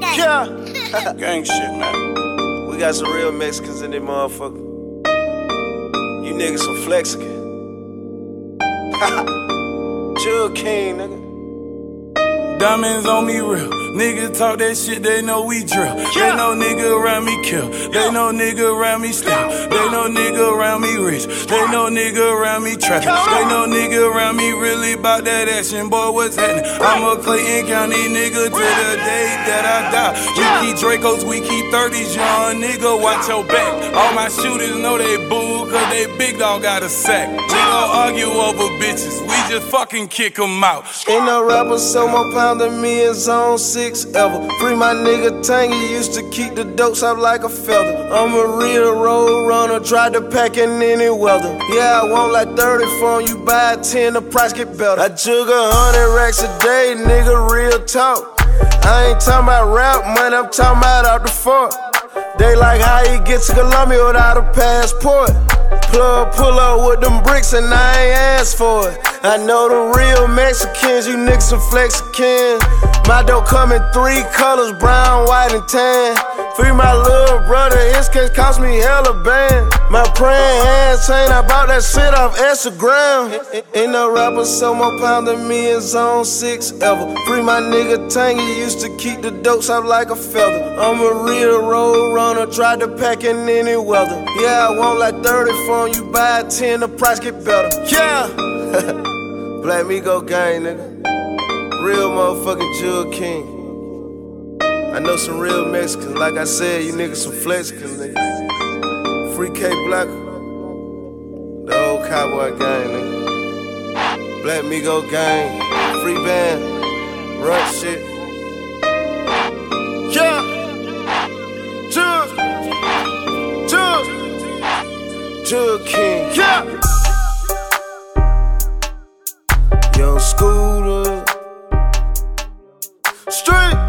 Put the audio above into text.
Yeah. Gang shit, man. We got some real Mexicans in this motherfucker. You niggas some Flexican. Jug King, nigga. Diamonds on me real. Niggas talk that shit, they know we drill. They know nigga around me kill. They know nigga around me steal. They know nigga around me rich. They know nigga around me trapping. They know nigga around me really about that action. Boy, what's happening? I'm a Clayton County nigga to the day that I die. We keep Dracos, we keep 30s, young nigga, watch your back. All my shooters know they boo, cause they big dog got a sack. We gon' argue over bitches, we just fucking kick them out. Ain't no rapper so more pound than me in zone 6 ever. Free my nigga Tangy, used to keep the dopes up like a feather. I'm a real road runner, tried to pack in any weather. Yeah, I want like 30 from you, buy 10, the price get better. I jug 100 racks a day, nigga, real talk. I ain't talking about rap money, I'm talking about out the fort. They like how you get to Colombia without a passport. Plug pull up with them bricks and I ain't asked for it. I know the real Mexicans, you niggas some Flexicans. My dough come in 3 colors, brown, white, and tan. Free my little brother, his case cost me hella band. My praying hands chain, I bought that shit off Instagram. Ain't no rapper so more pound than me in zone 6 ever. Free my nigga Tangy, used to keep the dopes up like a feather. I'm a real road runner, tried to pack in any weather. Yeah, I want like 30 from you, buy 10, the price get better. Yeah! Black Migo gang, nigga. Real motherfucking Jug King. I know some real Mexicans, like I said, you niggas some Flexicans, nigga. Free K Black, the old cowboy gang, nigga. Black Migo gang, free band, run shit. Yeah! Jug King, yeah! Young Scooter, Street.